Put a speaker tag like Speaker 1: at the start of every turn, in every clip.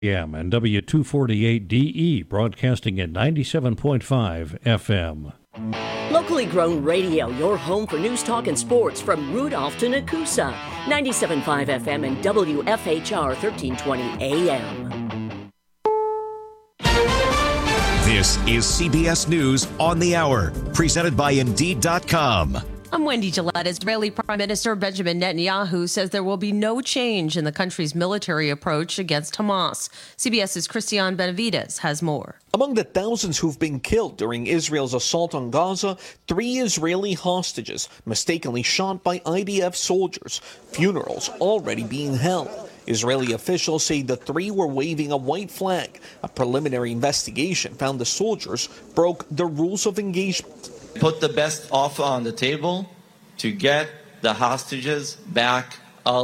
Speaker 1: AM and W248DE broadcasting at 97.5 FM.
Speaker 2: Locally grown radio, your home for news, talk, and sports from Rudolph to Nakusa. 97.5 FM and WFHR 1320 AM.
Speaker 3: This is CBS News on the Hour, presented by Indeed.com.
Speaker 4: I'm Wendy Gillette. Israeli Prime Minister Benjamin Netanyahu says there will be no change in the country's military approach against Hamas. CBS's Christian Benavides has more.
Speaker 5: Among the thousands who've been killed during Israel's assault on Gaza, 3 Israeli hostages mistakenly shot by IDF soldiers. Funerals already being held. Israeli officials say the 3 were waving a white flag. A preliminary investigation found the soldiers broke the rules of engagement.
Speaker 6: Put the best offer on the table to get the hostages back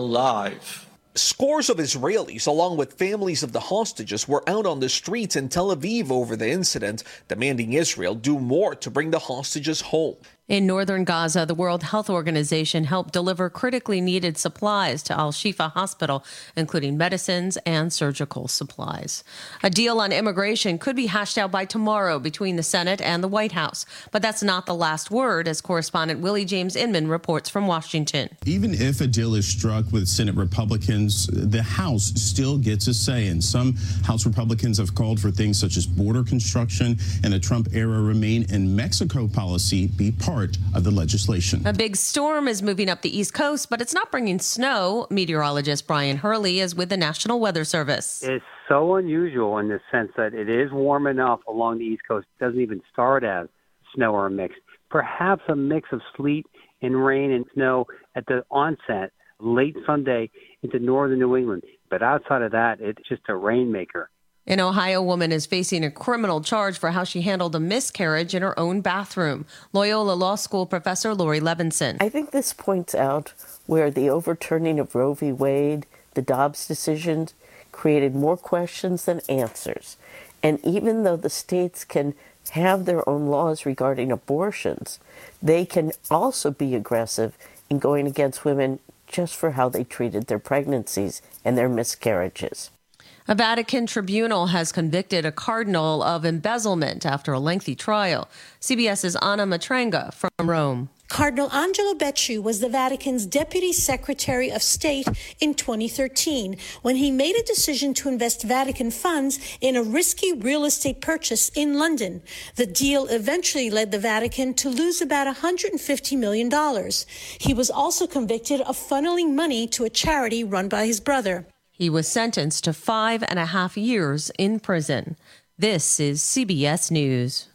Speaker 6: alive.
Speaker 5: Scores of Israelis, along with families of the hostages, were out on the streets in Tel Aviv over the incident, demanding Israel do more to bring the hostages home.
Speaker 4: In northern Gaza, the World Health Organization helped deliver critically needed supplies to Al-Shifa Hospital, including medicines and surgical supplies. A deal on immigration could be hashed out by tomorrow between the Senate and the White House. But that's not the last word, as correspondent Willie James Inman reports from Washington.
Speaker 7: Even if a deal is struck with Senate Republicans, the House still gets a say. And some House Republicans have called for things such as border construction and a Trump-era Remain in Mexico policy be part of the legislation.
Speaker 4: A big storm is moving up the East Coast, but it's not bringing snow. Meteorologist Brian Hurley is with the National Weather Service.
Speaker 8: It's so unusual in the sense that it is warm enough along the East Coast. It doesn't even start as snow or a mix. Perhaps a mix of sleet and rain and snow at the onset, late Sunday into northern New England. But outside of that, it's just a rainmaker.
Speaker 4: An Ohio woman is facing a criminal charge for how she handled a miscarriage in her own bathroom. Loyola Law School professor Lori Levinson.
Speaker 9: I think this points out where the overturning of Roe v. Wade, the Dobbs decisions, created more questions than answers. And even though the states can have their own laws regarding abortions, they can also be aggressive in going against women just for how they treated their pregnancies and their miscarriages.
Speaker 4: A Vatican tribunal has convicted a cardinal of embezzlement after a lengthy trial. CBS's Anna Matranga from Rome.
Speaker 10: Cardinal Angelo Becciu was the Vatican's Deputy Secretary of State in 2013 when he made a decision to invest Vatican funds in a risky real estate purchase in London. The deal eventually led the Vatican to lose about $150 million. He was also convicted of funneling money to a charity run by his brother.
Speaker 4: He was sentenced to 5.5 years in prison. This is CBS News.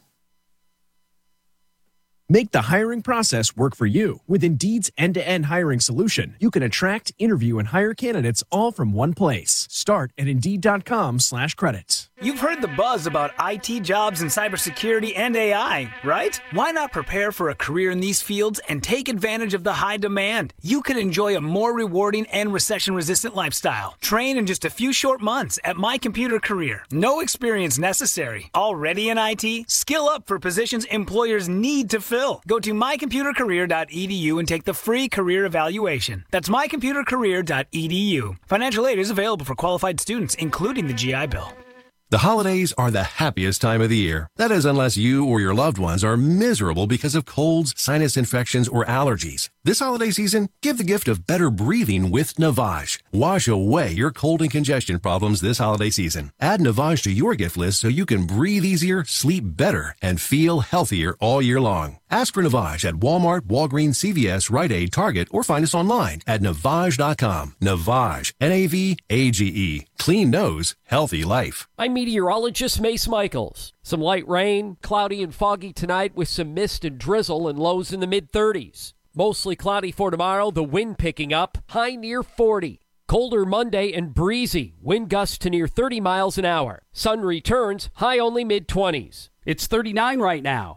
Speaker 11: Make the hiring process work for you. With Indeed's end-to-end hiring solution, you can attract, interview, and hire candidates all from one place. Start at Indeed.com/credits.
Speaker 12: You've heard the buzz about IT jobs in cybersecurity and AI, right? Why not prepare for a career in these fields and take advantage of the high demand? You could enjoy a more rewarding and recession-resistant lifestyle. Train in just a few short months at My Computer Career. No experience necessary. Already in IT? Skill up for positions employers need to fill. Go to mycomputercareer.edu and take the free career evaluation. That's mycomputercareer.edu. Financial aid is available for qualified students, including the GI Bill.
Speaker 13: The holidays are the happiest time of the year. That is, unless you or your loved ones are miserable because of colds, sinus infections, or allergies. This holiday season, give the gift of better breathing with Navage. Wash away your cold and congestion problems this holiday season. Add Navage to your gift list so you can breathe easier, sleep better, and feel healthier all year long. Ask for Navage at Walmart, Walgreens, CVS, Rite Aid, Target, or find us online at Navage.com. Navage, Navage. Clean nose, healthy life.
Speaker 14: I'm meteorologist Mace Michaels. Some light rain, cloudy and foggy tonight with some mist and drizzle and lows in the mid-30s. Mostly cloudy for tomorrow, the wind picking up, high near 40. Colder Monday and breezy, wind gusts to near 30 miles an hour. Sun returns, high only mid-20s. It's 39 right now.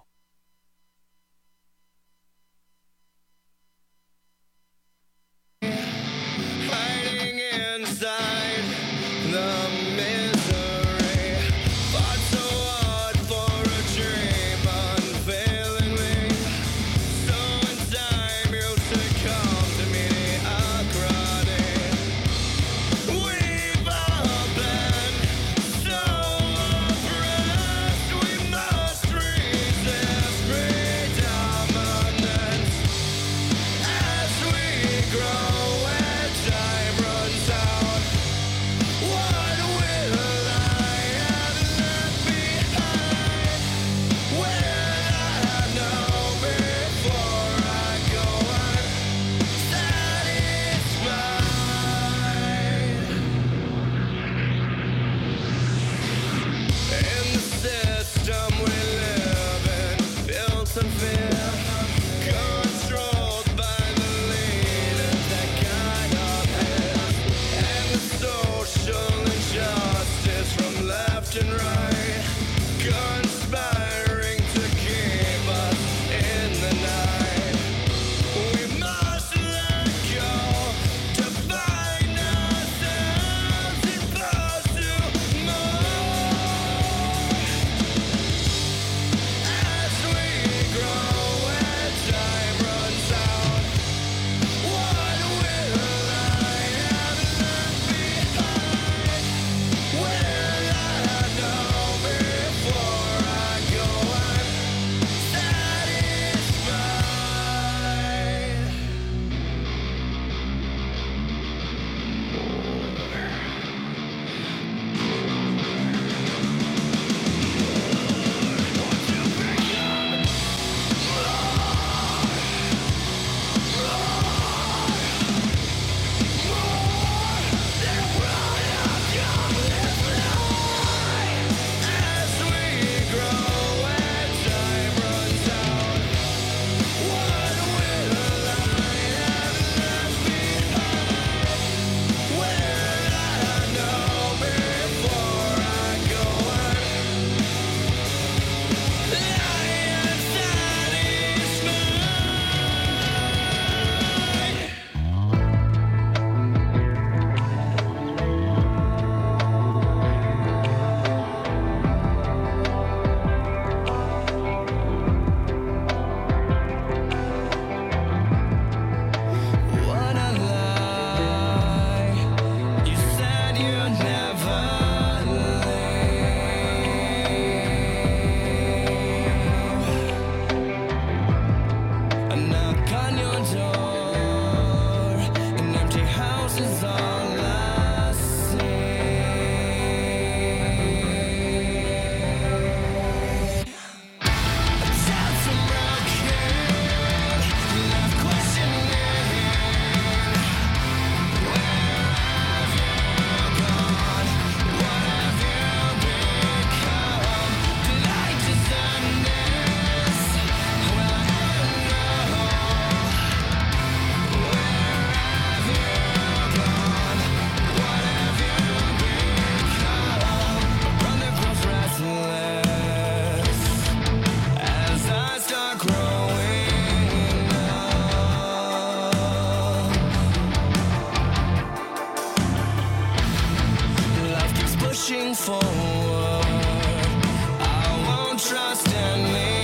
Speaker 15: pushing forward. I won't trust anyone.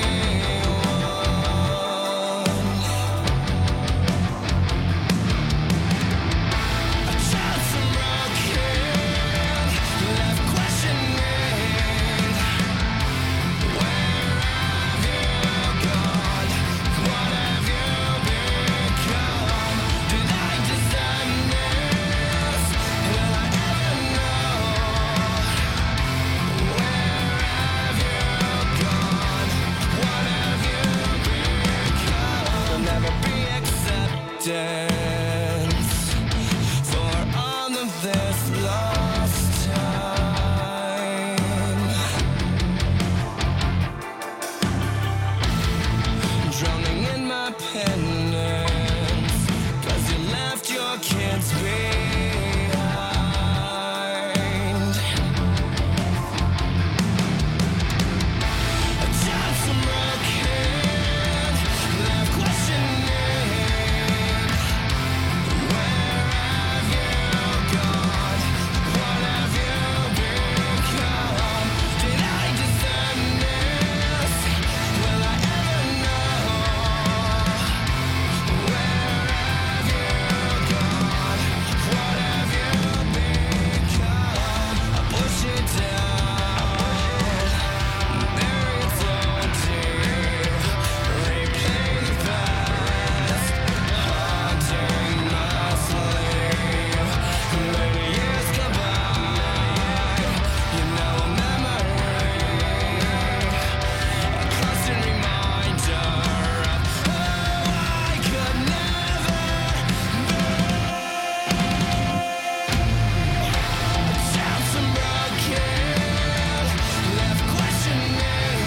Speaker 15: A child from broken, left questioning. Where have you gone? What have you become? Did I design this? Will I ever know? Where have you gone? What have you become? There'll never be acceptance for all of this lost time. Drowning in my penance, 'cause you left your kids behind. A child from broken, left questioning. Where have you gone? What have you become? Did I deserve this? Will I ever know? Where have you gone? What have you become? I push it down, bury it so deep, replay the past, haunting my sleep. When the years go by, you know a memory, a constant reminder of who I could never be. A child from broken, left questioning.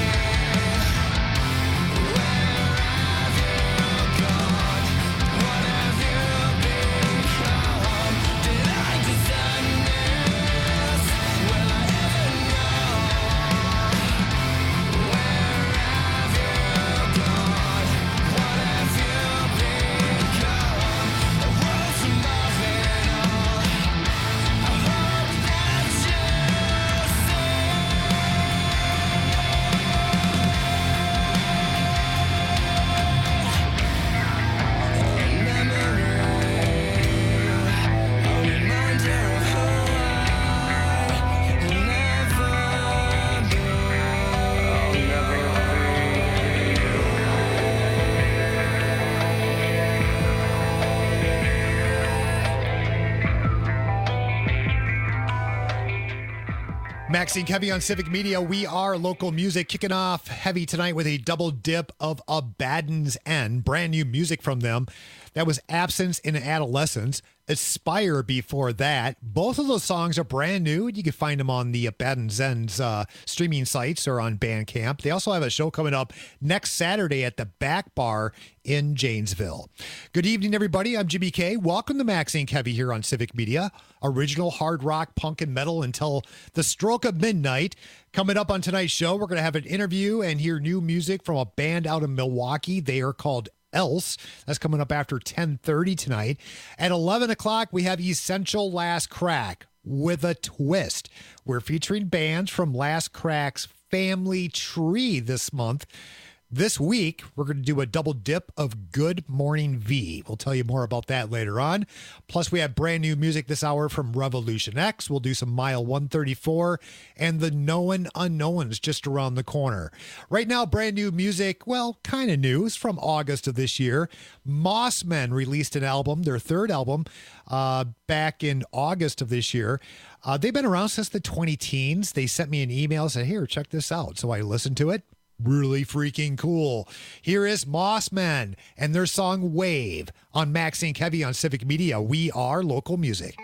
Speaker 15: Where have you gone? What have you become? Did I design this? Will I ever know? Where have you gone? What have you become? A world from above it all. I hope that you see.
Speaker 16: Maxine Kevy on Civic Media. We are local music, kicking off heavy tonight with a double dip of Abaddon's End, brand new music from them. That was Absence in Adolescence, Aspire before that. Both of those songs are brand new. You can find them on the Abaddon's End's streaming sites or on Bandcamp. They also have a show coming up next Saturday at the Back Bar in Janesville. Good evening, everybody. I'm Jimmy K. Welcome to Maxine Kevy here on Civic Media. Original hard rock, punk, and metal until the stroke of midnight. Coming up on tonight's show, we're going to have an interview and hear new music from a band out of Milwaukee. They are called Else. That's coming up after 10:30 tonight. At 11 o'clock, we have Essential Last Crack with a Twist. We're featuring bands from Last Crack's family tree this month. This week, we're going to do a double dip of Good Morning V. We'll tell you more about that later on. Plus, we have brand new music this hour from Revolution X. We'll do some Mile 134 and the Known Unknowns just around the corner. Right now, brand new music, well, kind of new. It's from August of this year. Mossmen released an album, their third album, back in August of this year. They've been around since the 2010s. They sent me an email and said, here, check this out. So I listened to it. Really freaking cool. Here is Mossmen and their song Wave on Maxine Kevy on Civic Media. We are local music.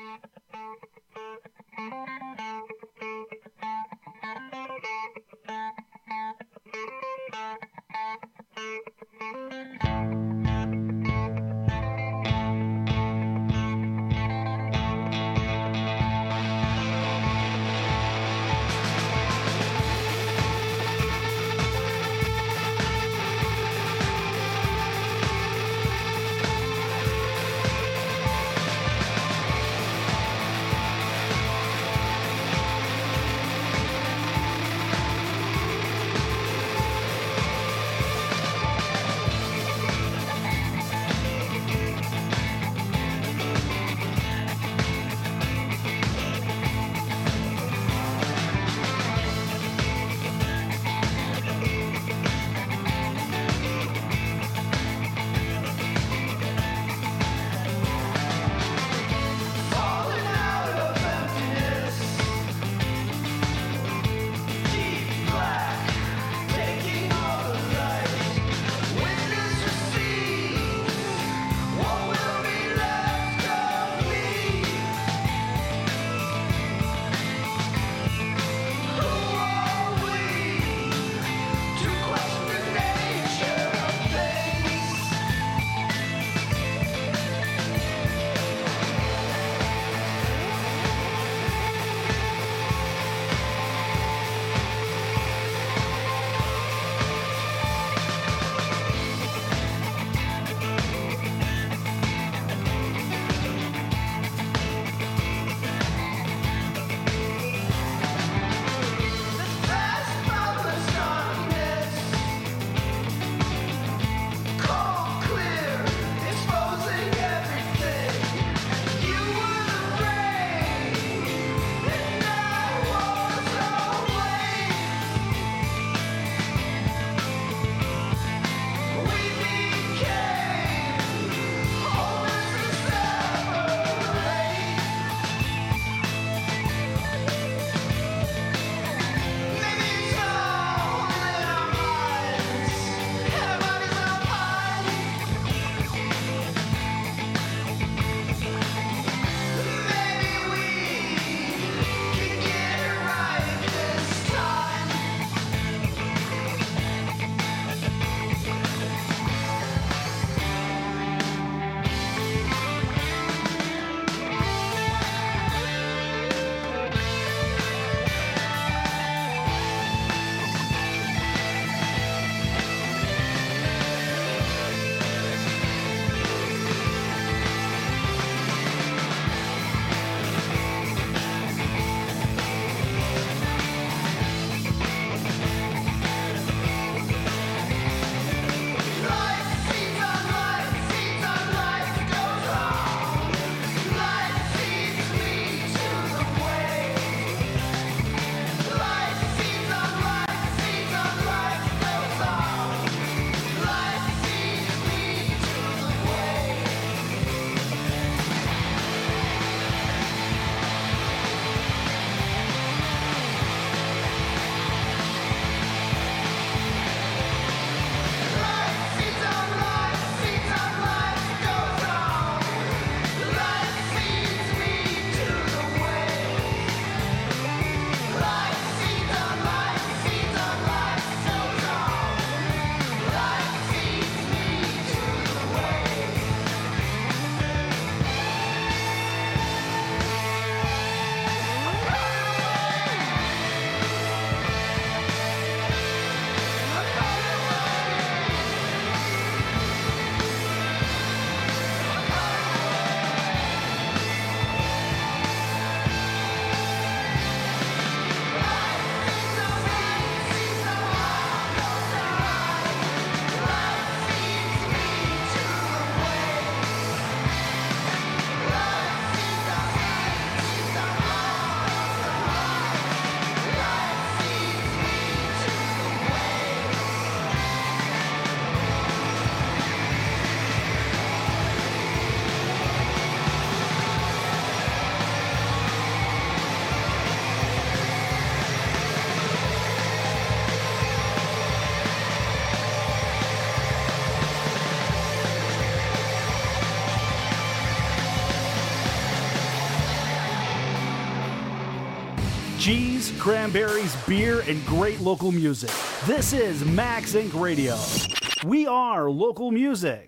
Speaker 17: cheese, cranberries, beer, and great local music. This is Max Inc. Radio. We are local music.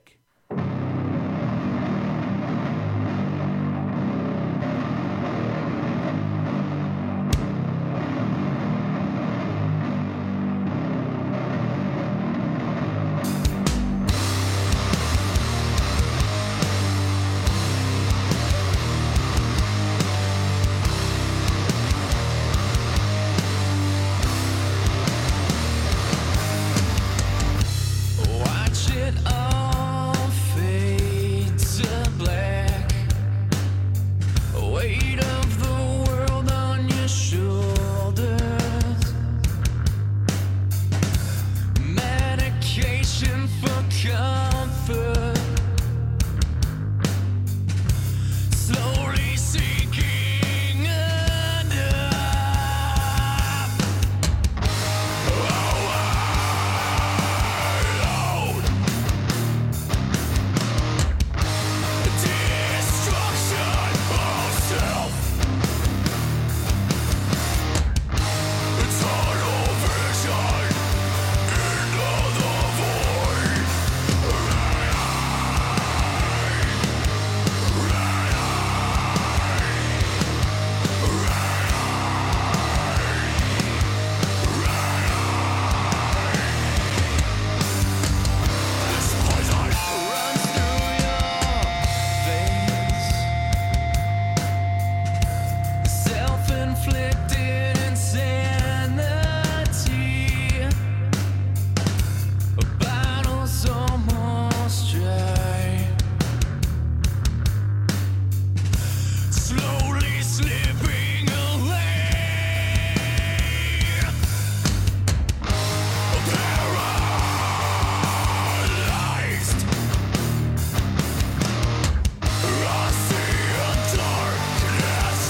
Speaker 15: Watch it all fade to black. Weight of the world on your shoulders. Medication for comfort. Slowly sinking under. Destruction of self. Tunnel vision into the void. This poison runs through your veins. Self-inflicted insanity. Bottles almost dry. Slowly slipping away. Paralyzed. Rusty in darkness.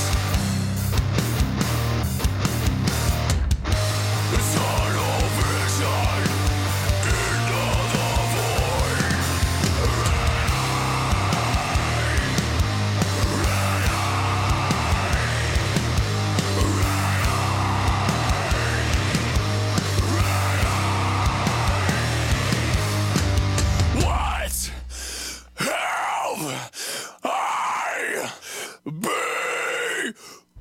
Speaker 15: Tunnel vision into the void. What have I become?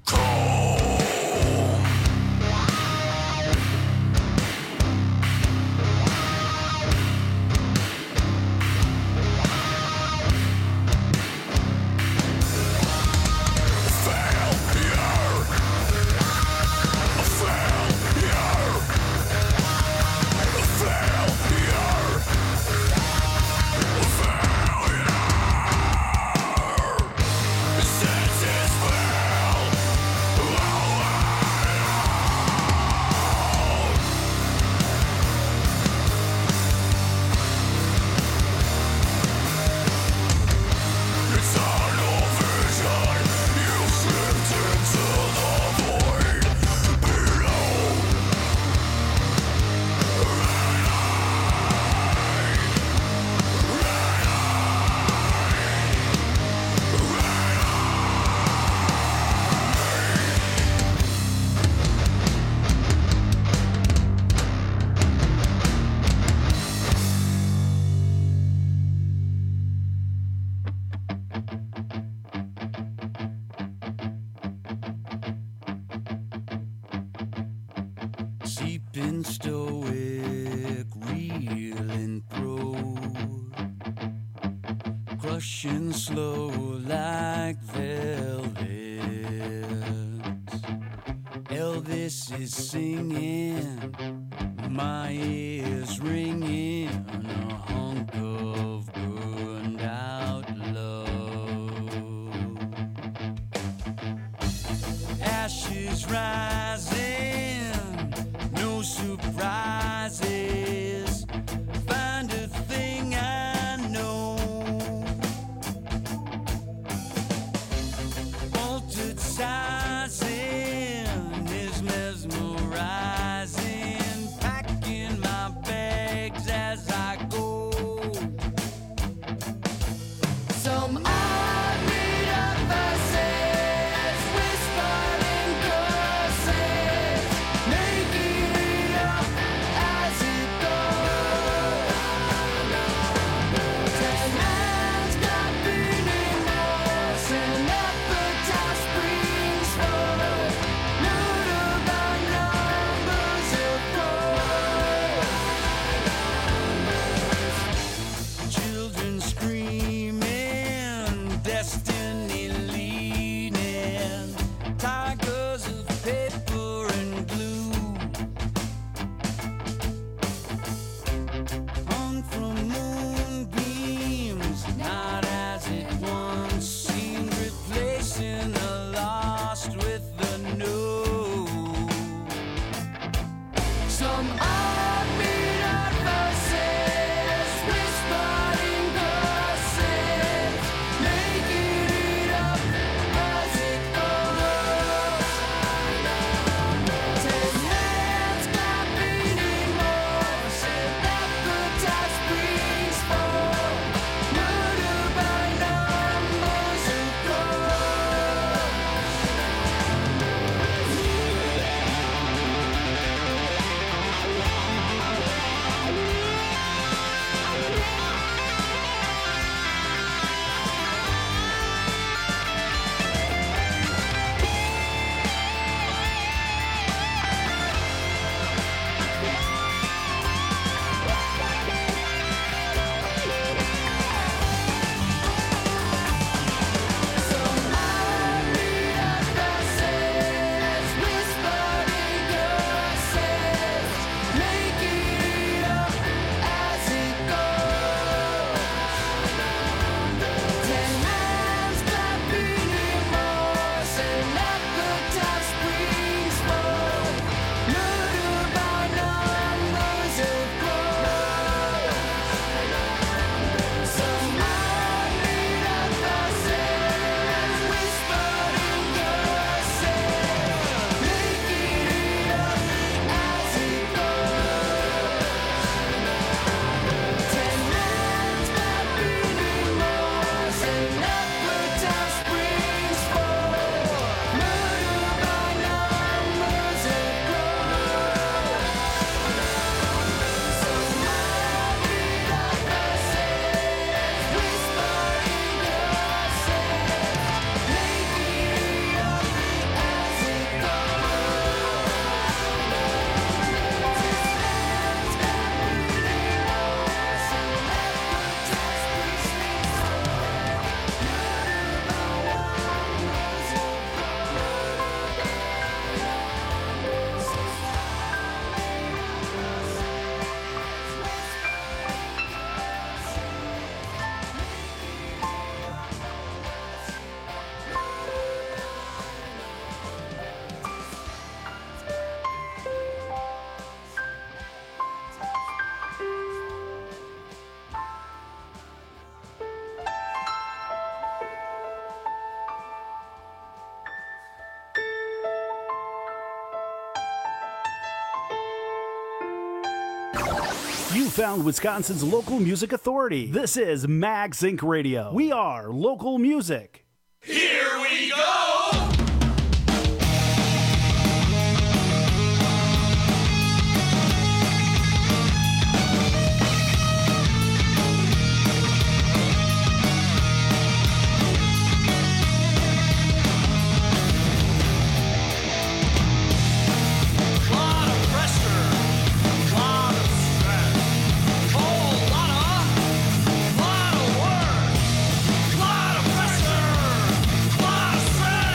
Speaker 15: Seeping stoic, reeling through, crushing slow like velvet. Elvis is singing, my ears ringing, a hunk of burned out love. Ashes rising, no surprises. Find a thing I know. Altered sizing is mesmerizing. Packing my bags as I go.
Speaker 17: You found Wisconsin's local music authority. This is Mag Zinc Radio. We are local music.
Speaker 15: Here we go! Lot of pressure, lot of stress.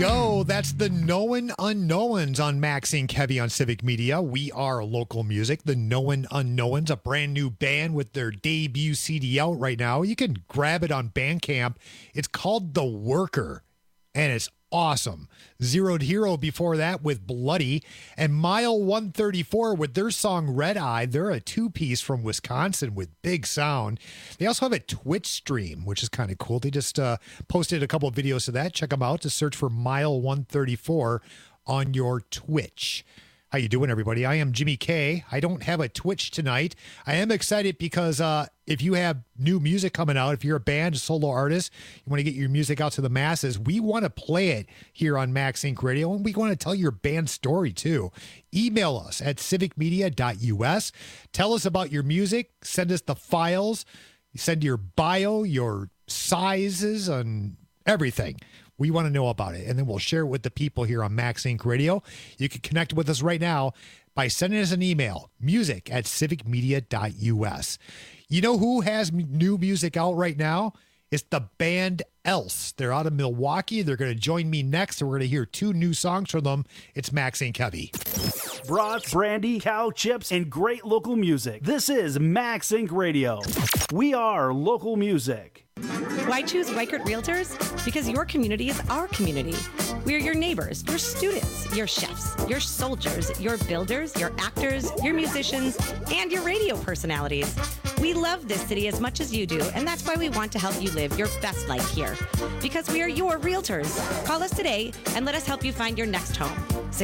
Speaker 16: go. That's the Known Unknowns on Maxine Kevy on Civic Media. We are local music. The Known Unknowns, a brand new band with their debut CD out right now. You can grab it on Bandcamp. It's called The Worker, and it's awesome. Zeroed Hero before that with Bloody, and Mile 134 with their song Red Eye. They're a two-piece from Wisconsin with big sound. They also have a Twitch stream, which is kind of cool. They just posted a couple of videos of that. Check them out. Just search for Mile 134 on your Twitch. How you doing, everybody? I am Jimmy K. I don't have a Twitch tonight. I am excited because if you have new music coming out, if you're a band, a solo artist, you want to get your music out to the masses, we want to play it here on Max Inc. Radio, and we want to tell your band story, too. Email us at civicmedia.us. Tell us about your music. Send us the files. Send your bio, your sizes, and everything. We want to know about it, and then we'll share it with the people here on Max Inc. Radio. You can connect with us right now by sending us an email, music@civicmedia.us. You know who has new music out right now? It's the band Else. They're out of Milwaukee. They're going to join me next, and we're going to hear 2 new songs from them. It's Max Inc. Heavy.
Speaker 17: Brats, brandy, cow chips, and great local music. This is Max Inc. Radio. We are local music.
Speaker 18: Why choose Weichert Realtors? Because your community is our community. We are your neighbors, your students, your chefs, your soldiers, your builders, your actors, your musicians, and your radio personalities. We love this city as much as you do, and that's why we want to help you live your best life here. Because we are your realtors. Call us today and let us help you find your next home.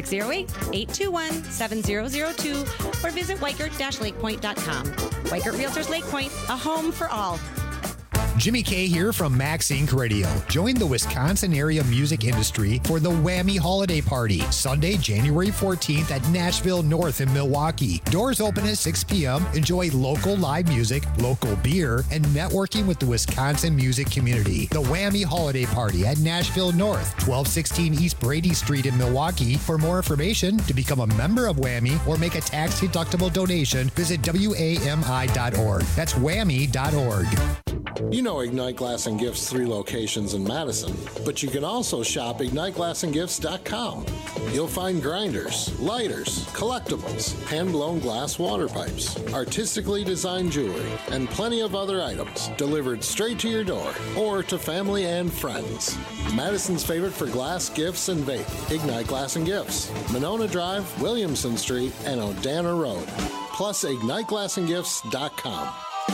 Speaker 18: 608-821-7002 or visit Weichert-lakepoint.com. Weichert Realtors Lake Point, a home for all.
Speaker 16: Jimmy K here from Max Inc. Radio. Join the Wisconsin area music industry for the Whammy Holiday Party, Sunday, January 14th at Nashville North in Milwaukee. Doors open at 6 p.m. Enjoy local live music, local beer, and networking with the Wisconsin music community. The Whammy Holiday Party at Nashville North, 1216 East Brady Street in Milwaukee. For more information, to become a member of Whammy or make a tax-deductible donation, visit WAMI.org. That's whammy.org.
Speaker 19: You know Ignite Glass and Gifts 3 locations in Madison, but you can also shop IgniteGlassandGifts.com. You'll find grinders, lighters, collectibles, hand-blown glass water pipes, artistically designed jewelry, and plenty of other items delivered straight to your door or to family and friends. Madison's favorite for glass, gifts, and vape, Ignite Glass and Gifts, Monona Drive, Williamson Street, and Odana Road. Plus IgniteGlassandGifts.com.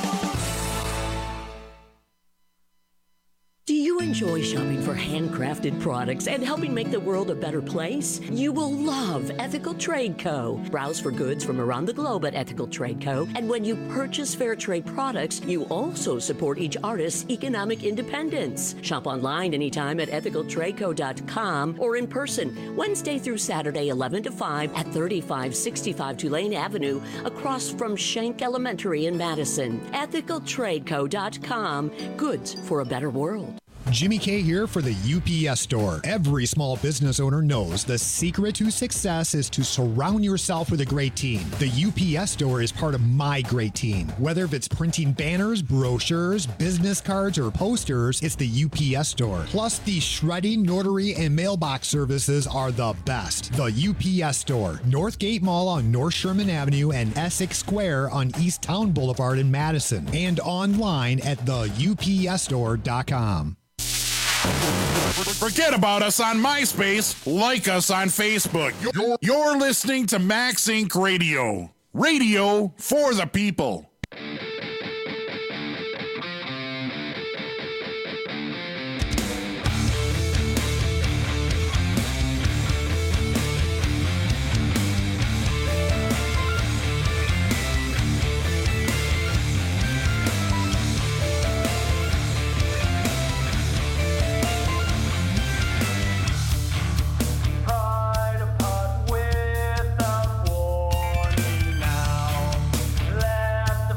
Speaker 2: Do you enjoy shopping for handcrafted products and helping make the world a better place? You will love Ethical Trade Co. Browse for goods from around the globe at Ethical Trade Co. And when you purchase fair trade products, you also support each artist's economic independence. Shop online anytime at ethicaltradeco.com or in person, Wednesday through Saturday, 11 to 5 at 3565 Tulane Avenue, across from Schenck Elementary in Madison. Ethicaltradeco.com. Goods for a better world.
Speaker 16: Jimmy K here for the UPS Store. Every small business owner knows the secret to success is to surround yourself with a great team. The UPS Store is part of my great team. Whether if it's printing banners, brochures, business cards, or posters, it's the UPS Store. Plus, the shredding, notary, and mailbox services are the best. The UPS Store. Northgate Mall on North Sherman Avenue and Essex Square on East Town Boulevard in Madison. And online at theupsstore.com.
Speaker 20: Forget about us on MySpace. Like us on Facebook. You're listening to Max Inc. Radio. Radio for the people.
Speaker 15: Without warning now, left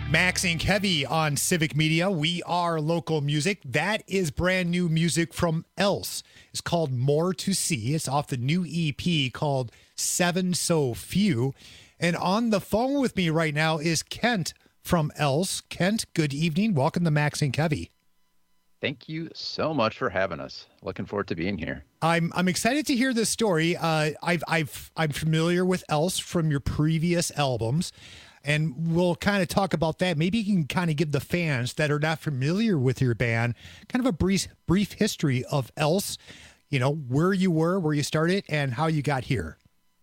Speaker 16: Max and Kevy on Civic Media. We are local music. That is brand new music from Else. It's called More to See. It's off the new EP called Seven So Few. And on the phone with me right now is Kent from Else. Kent, good evening. Welcome to Max and Kevy.
Speaker 21: Thank you so much for having us. Looking forward to being here.
Speaker 16: I'm excited to hear this story. I'm familiar with Else from your previous albums, and we'll kind of talk about that. Maybe you can kind of give the fans that are not familiar with your band kind of a brief history of Else, you know, where you were, where you started, and how you got here.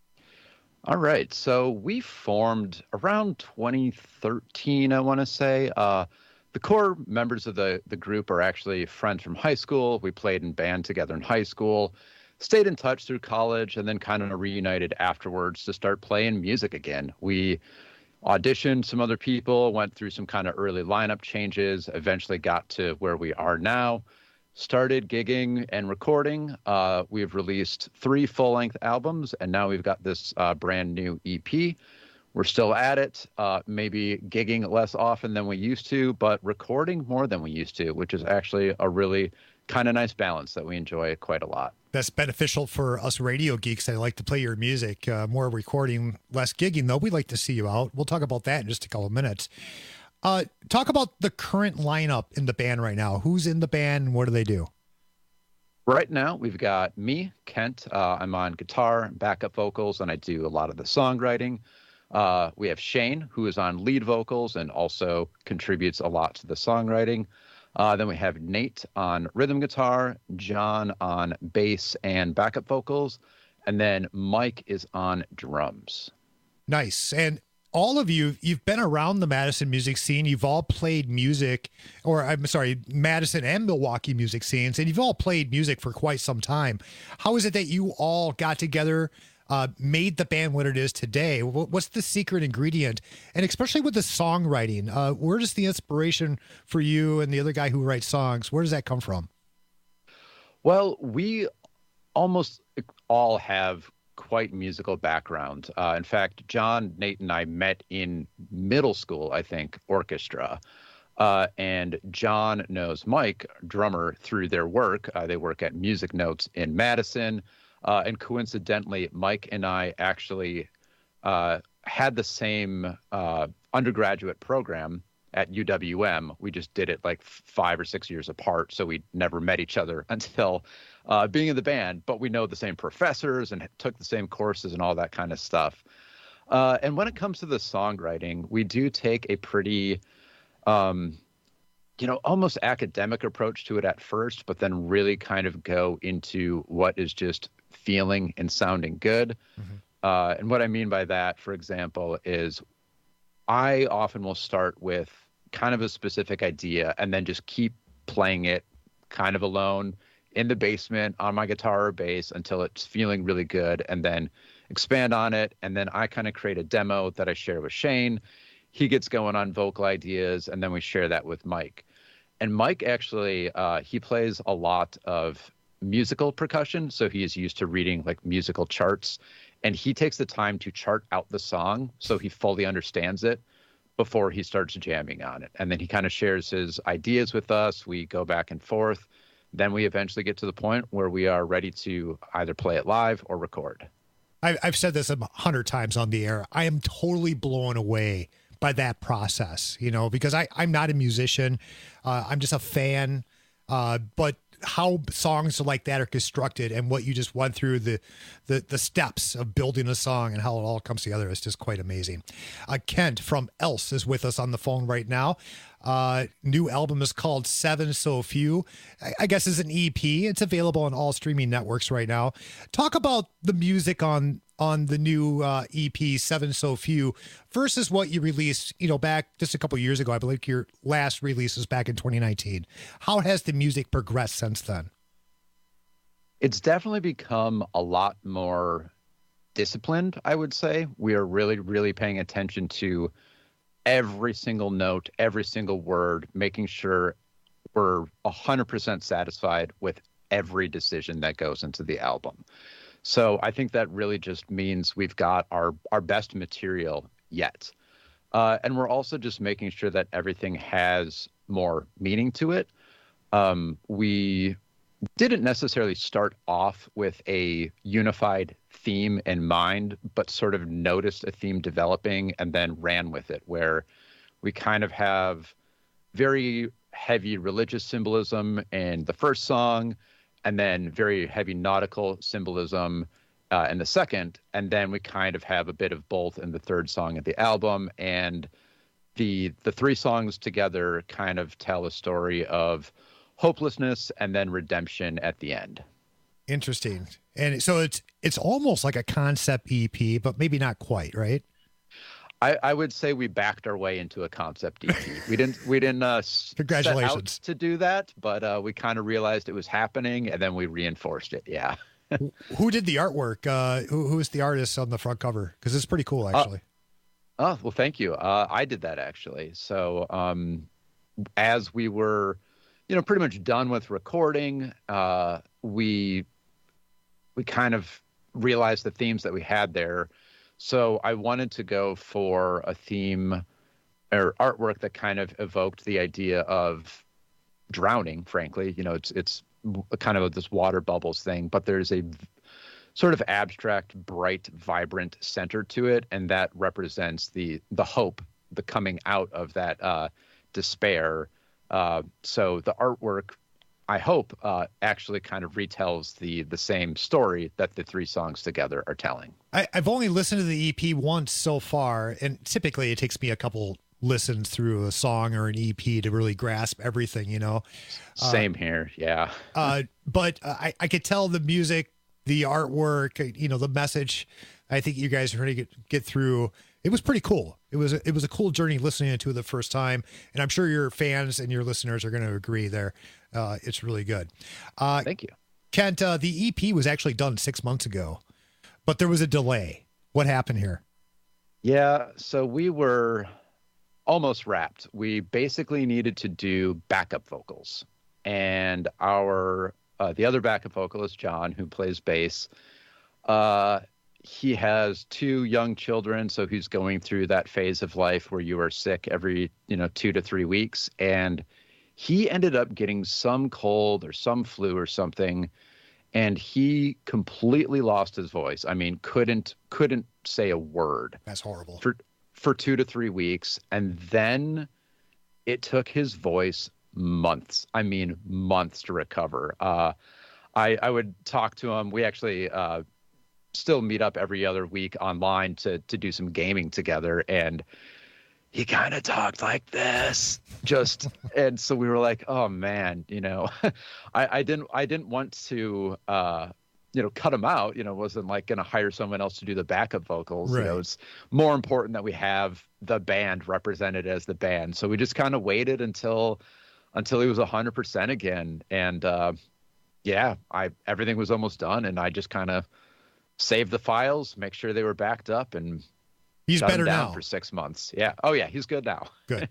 Speaker 21: All right. So we formed around 2013, I want to say. The core members of the group are actually friends from high school. We played in band together in high school, stayed in touch through college, and then kind of reunited afterwards to start playing music again. We auditioned some other people, went through some kind of early lineup changes, eventually got to where we are now, started gigging and recording. We've released 3 full-length albums, and now we've got this brand new EP. We're still at it, maybe gigging less often than we used to, but recording more than we used to, which is actually a really kind of nice balance that we enjoy quite a lot.
Speaker 16: That's beneficial for us radio geeks that like to play your music. More recording, less gigging, though. We'd like to see you out. We'll talk about that in just a couple of minutes. Talk about the current lineup in the band right now. Who's in the band and what do they do?
Speaker 21: Right now, we've got me, Kent. I'm on guitar, backup vocals, and I do a lot of the songwriting. We have Shane, who is on lead vocals and also contributes a lot to the songwriting. Then we have Nate on rhythm guitar, John on bass and backup vocals, and then Mike is on drums.
Speaker 16: Nice. And all of you've been around the Madison music scene. You've all played music, Madison and Milwaukee music scenes, and you've all played music for quite some time. How is it that you all got together, made the band what it is today? What's the secret ingredient? And especially with the songwriting, where does the inspiration for you and the other guy who writes songs, where does that come from?
Speaker 21: Well, we almost all have quite musical background. In fact, John, Nate, and I met in middle school, I think, orchestra. And John knows Mike, drummer, through their work. They work at Music Notes in Madison. And coincidentally, Mike and I actually had the same undergraduate program at UWM. We just did it like 5 or 6 years apart, so we never met each other until being in the band. But we know the same professors and took the same courses and all that kind of stuff. And when it comes to the songwriting, we do take a pretty, almost academic approach to it at first, but then really kind of go into what is just feeling and sounding good. Mm-hmm. And what I mean by that, for example, is I often will start with kind of a specific idea and then just keep playing it kind of alone in the basement on my guitar or bass until it's feeling really good, and then expand on it. And then I kind of create a demo that I share with Shane. He gets going on vocal ideas, and then we share that with Mike. And Mike actually, he plays a lot of musical percussion, so he is used to reading like musical charts, and he takes the time to chart out the song so he fully understands it before he starts jamming on it. And then he kind of shares his ideas with us. We go back and forth. Then we eventually get to the point where we are ready to either play it live or record.
Speaker 16: I've said this 100 times on the air. I am totally blown away by that process, because I'm not a musician. I'm just a fan. But how songs like that are constructed and what you just went through, the steps of building a song and how it all comes together is just quite amazing. Kent from Else is with us on the phone right now. New album is called Seven So Few. I guess is an EP. It's available on all streaming networks right now. Talk about the music on the new EP Seven So Few versus what you released, back just a couple years ago. I believe your last release was back in 2019. How has the music progressed since then?
Speaker 21: It's definitely become a lot more disciplined, I would say. We are really, really paying attention to every single note, every single word, making sure we're 100% satisfied with every decision that goes into the album. So I think that really just means we've got our best material yet. And we're also just making sure that everything has more meaning to it. We didn't necessarily start off with a unified theme in mind, but sort of noticed a theme developing and then ran with it, where we kind of have very heavy religious symbolism in the first song, and then very heavy nautical symbolism in the second, and then we kind of have a bit of both in the third song of the album. And the three songs together kind of tell a story of hopelessness and then redemption at the end.
Speaker 16: Interesting. And so it's almost like a concept EP, but maybe not quite, right?
Speaker 21: I would say we backed our way into a concept EP. We didn't
Speaker 16: Congratulations.
Speaker 21: set out to do that, but we kind of realized it was happening, and then we reinforced it. Yeah.
Speaker 16: Who did the artwork? Who is the artist on the front cover? Because it's pretty cool, actually.
Speaker 21: Oh, well, thank you. I did that, actually. So as we were, pretty much done with recording, we kind of realized the themes that we had there. So I wanted to go for a theme or artwork that kind of evoked the idea of drowning, frankly. It's kind of this water bubbles thing, but there's a sort of abstract, bright, vibrant center to it, and that represents the hope, the coming out of that despair. So the artwork, I hope, actually kind of retells the same story that the three songs together are telling.
Speaker 16: I've only listened to the EP once so far, and typically it takes me a couple listens through a song or an EP to really grasp everything,
Speaker 21: Same here, yeah.
Speaker 16: But I could tell the music, the artwork, the message, I think you guys are going to get through. It was pretty cool. It was a cool journey listening to it the first time, and I'm sure your fans and your listeners are going to agree there. It's really good.
Speaker 21: Thank you.
Speaker 16: Kent, the EP was actually done 6 months ago, but there was a delay. What happened here?
Speaker 21: Yeah, so we were almost wrapped. We basically needed to do backup vocals, and our the other backup vocalist, John, who plays bass, he has two young children, so he's going through that phase of life where you are sick every 2 to 3 weeks, and he ended up getting some cold or some flu or something, and he completely lost his voice. I mean, couldn't say a word.
Speaker 16: That's horrible.
Speaker 21: For 2 to 3 weeks, and then it took his voice months. I mean, months to recover. I would talk to him. We actually still meet up every other week online to do some gaming together, and he kind of talked like this, and so we were like, oh man, I didn't want to cut him out. Wasn't like going to hire someone else to do the backup vocals.
Speaker 16: Right.
Speaker 21: It's more important that we have the band represented as the band. So we just kind of waited until he was 100% again. And everything was almost done, and I just kind of saved the files, make sure they were backed up, and
Speaker 16: he's
Speaker 21: shut
Speaker 16: better
Speaker 21: him down
Speaker 16: now
Speaker 21: for 6 months. Yeah. Oh yeah, he's good now.
Speaker 16: Good.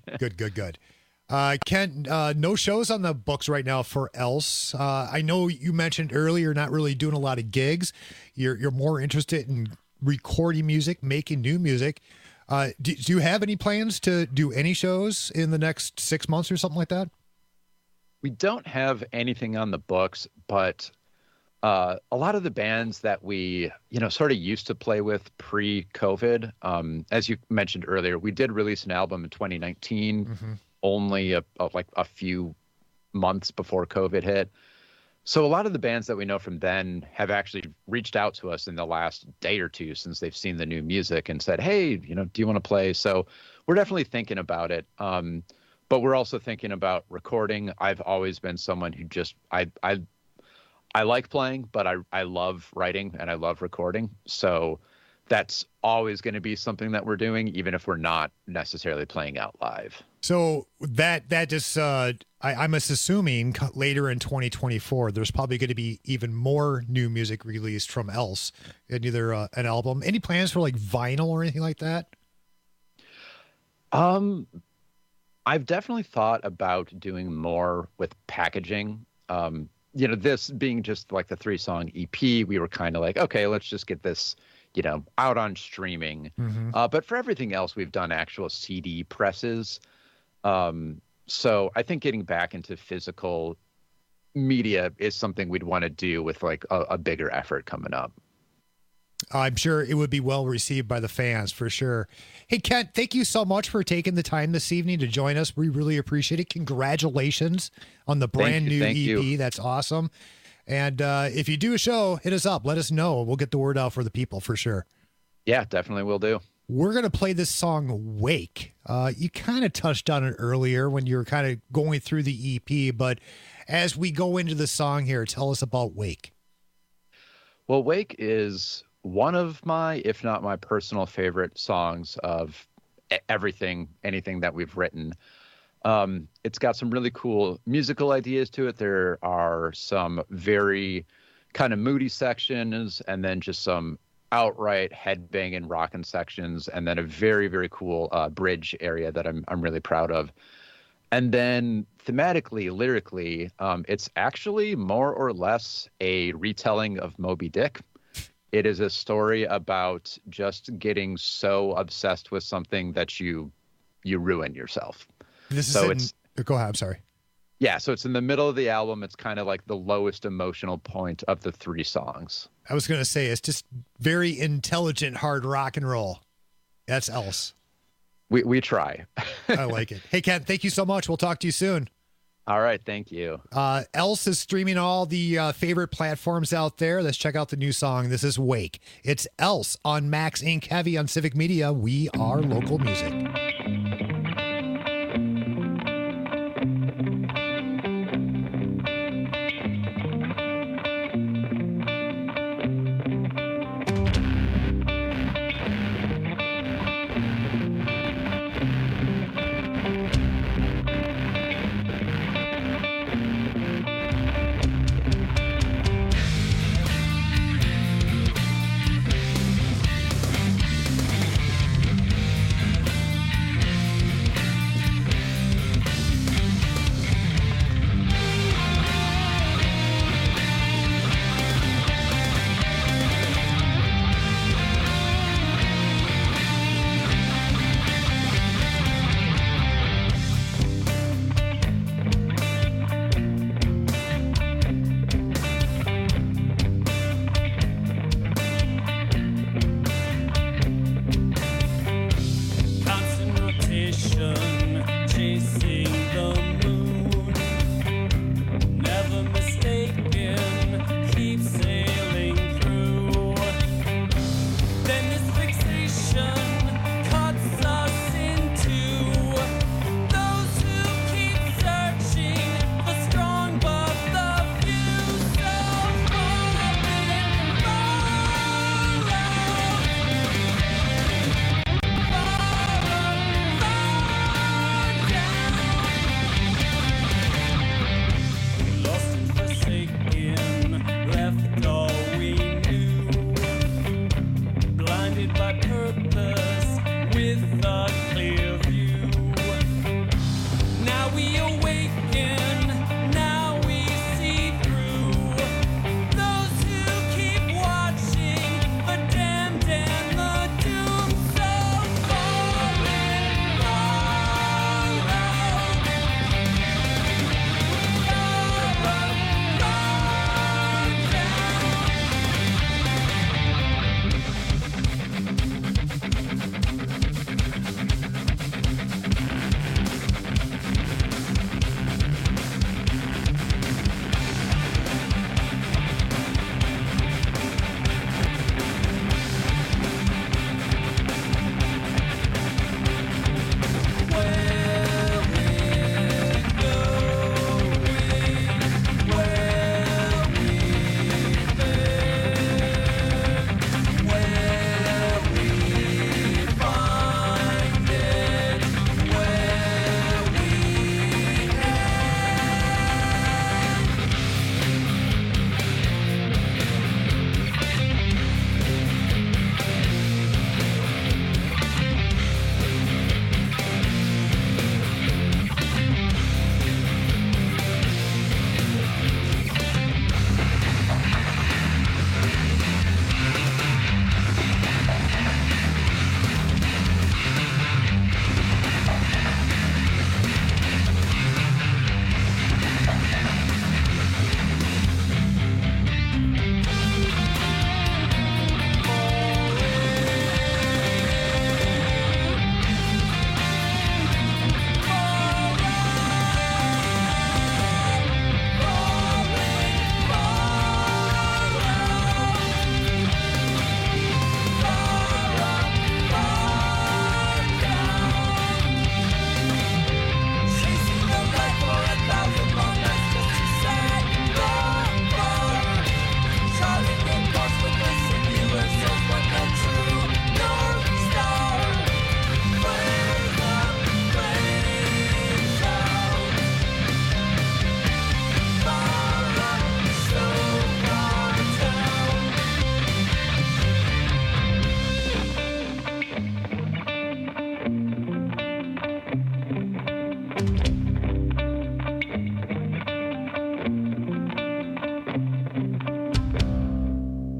Speaker 16: Kent, no shows on the books right now for Else. I know you mentioned earlier you're not really doing a lot of gigs. You're more interested in recording music, making new music. Do you have any plans to do any shows in the next 6 months or something like that?
Speaker 21: We don't have anything on the books, but a lot of the bands that we, sort of used to play with pre-COVID, as you mentioned earlier, we did release an album in 2019, only a few months before COVID hit. So a lot of the bands that we know from then have actually reached out to us in the last day or two since they've seen the new music and said, hey, do you want to play? So we're definitely thinking about it. But we're also thinking about recording. I've always been someone who just, I like playing, but I love writing and I love recording. So that's always going to be something that we're doing, even if we're not necessarily playing out live.
Speaker 16: So that just, I'm assuming later in 2024, there's probably going to be even more new music released from Else in either an album. Any plans for like vinyl or anything like that?
Speaker 21: I've definitely thought about doing more with packaging. This being just like the 3-song EP, we were kind of like, okay, let's just get this, out on streaming. But for everything else, we've done actual CD presses. So I think getting back into physical media is something we'd want to do with like a bigger effort coming up.
Speaker 16: I'm sure it would be well received by the fans for sure. Hey, Kent, thank you so much for taking the time this evening to join us. We really appreciate it. Congratulations on the brand new EP.
Speaker 21: You.
Speaker 16: That's awesome. And if you do a show, hit us up. Let us know. We'll get the word out for the people for sure.
Speaker 21: Yeah, definitely will do.
Speaker 16: We're going to play this song, Wake. You kind of touched on it earlier when you were kind of going through the EP, but as we go into the song here, tell us about Wake.
Speaker 21: Well, Wake is one of my, if not my personal favorite songs of anything that we've written. It's got some really cool musical ideas to it. There are some very kind of moody sections, and then just some outright headbanging rockin' sections, and then a very, very cool bridge area that I'm really proud of. And then thematically, lyrically, it's actually more or less a retelling of Moby Dick. It is a story about just getting so obsessed with something that you ruin yourself.
Speaker 16: Go ahead. I'm sorry.
Speaker 21: Yeah, so it's in the middle of the album. It's kind of like the lowest emotional point of the 3 songs.
Speaker 16: I was going to say, it's just very intelligent hard rock and roll. That's Else.
Speaker 21: We try.
Speaker 16: I like it. Hey, Ken, thank you so much. We'll talk to you soon.
Speaker 21: All right, thank you.
Speaker 16: Else is streaming all the favorite platforms out there. Let's check out the new song. This is Wake. It's Else on Max Inc. Heavy on Civic Media. We are local music.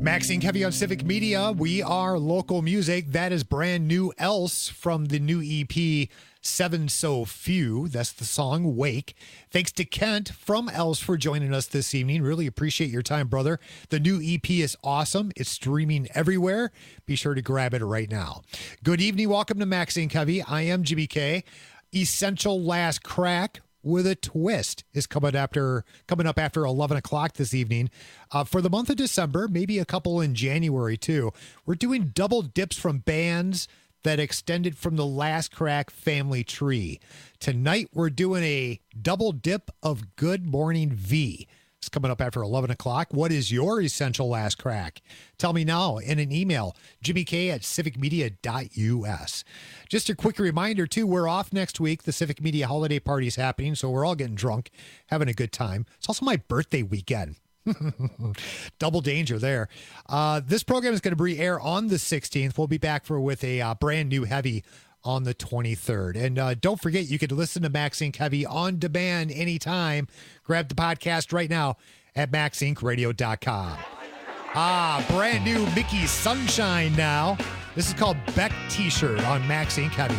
Speaker 16: Maxine Kevy on Civic Media. We are local music. That is brand new Else from the new EP, Seven So Few. That's the song Wake. Thanks to Kent from Else for joining us this evening. Really appreciate your time, brother. The new EP is awesome. It's streaming everywhere. Be sure to grab it right now. Good evening. Welcome to Maxine Kevy. I am Jimmy K. Essential Last Crack with a Twist is coming up after 11 o'clock this evening. For the month of December, maybe a couple in January too. We're doing double dips from bands that extended from the Last Crack family tree. Tonight, we're doing a double dip of Good Morning V. It's coming up after 11 o'clock. What is your essential last crack? Tell me now in an email, jimmyk@civicmedia.us. Just a quick reminder, too, we're off next week. The Civic Media holiday party is happening, so we're all getting drunk, having a good time. It's also my birthday weekend. Double danger there. This program is going to re-air on the 16th. We'll be back with a brand new heavy on the 23rd. And don't forget, you can listen to Max Inc. Heavy on demand anytime. Grab the podcast right now at maxincradio.com. Brand new Mickey Sunshine now. This is called Beck T-shirt on Max Inc. Heavy.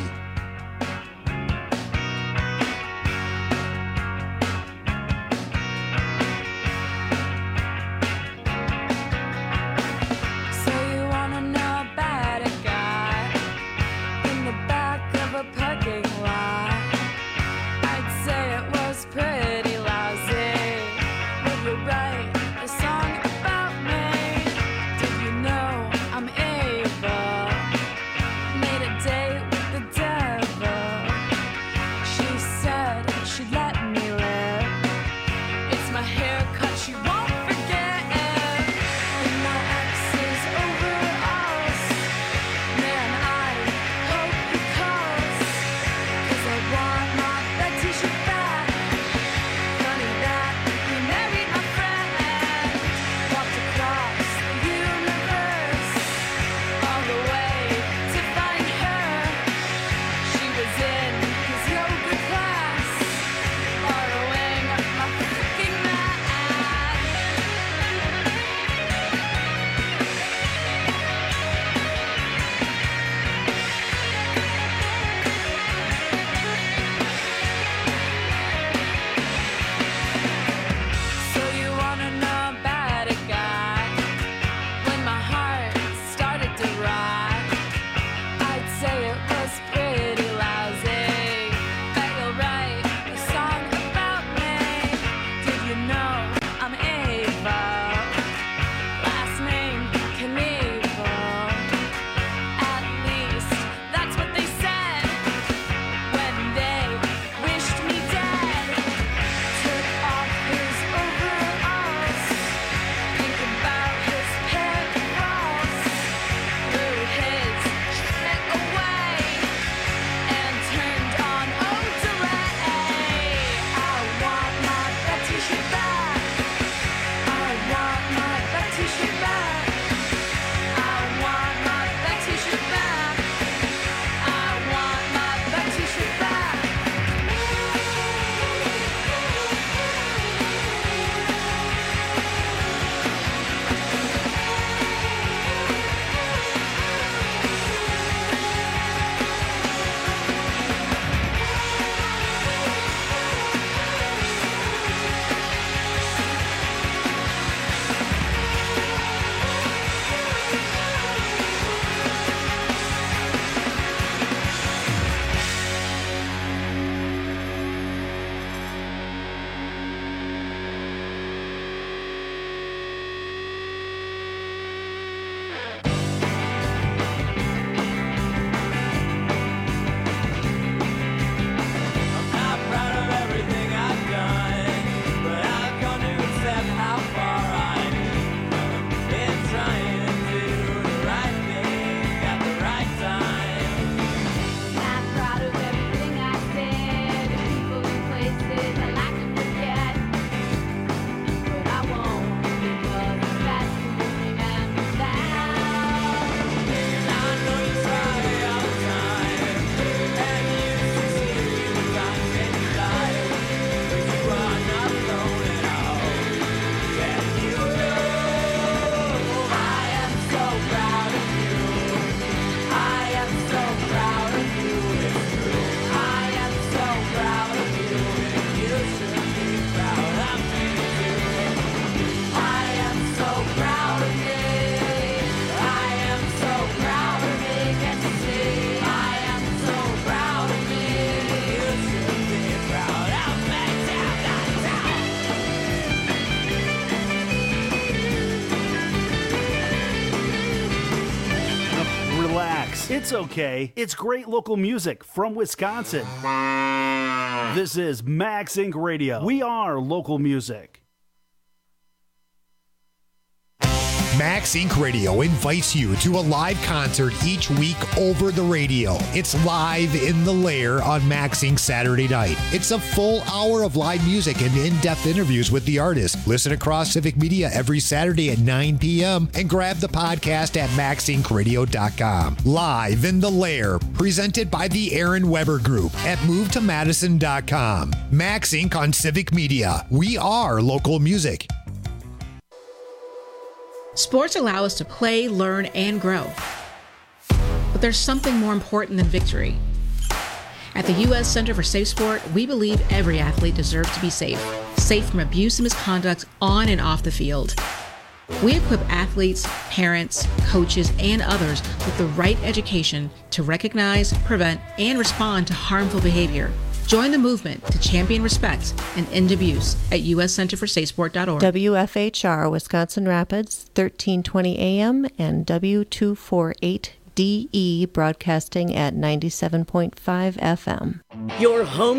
Speaker 1: Made a date with the devil.
Speaker 17: It's okay. It's great local music from Wisconsin. This is Max Inc. Radio. We are local music.
Speaker 16: Max Inc. Radio invites you to a live concert each week over the radio. It's Live in the Lair on Max Inc. Saturday night. It's a full hour of live music and in-depth interviews with the artist. Listen across Civic Media every Saturday at 9 p.m. and grab the podcast at maxincradio.com. Live in the Lair, presented by the Aaron Weber Group at movetomadison.com. Max Inc. on Civic Media. We are local music.
Speaker 1: Sports allow us to play, learn, and grow. But there's something more important than victory. At the U.S. Center for Safe Sport, we believe every athlete deserves to be safe. Safe from abuse and misconduct on and off the field. We equip athletes, parents, coaches, and others with the right education to recognize, prevent, and respond to harmful behavior. Join the movement to champion respect and end abuse at uscenterforsafesport.org.
Speaker 22: WFHR, Wisconsin Rapids, 1320 AM and W248DE broadcasting at 97.5 FM.
Speaker 2: Your home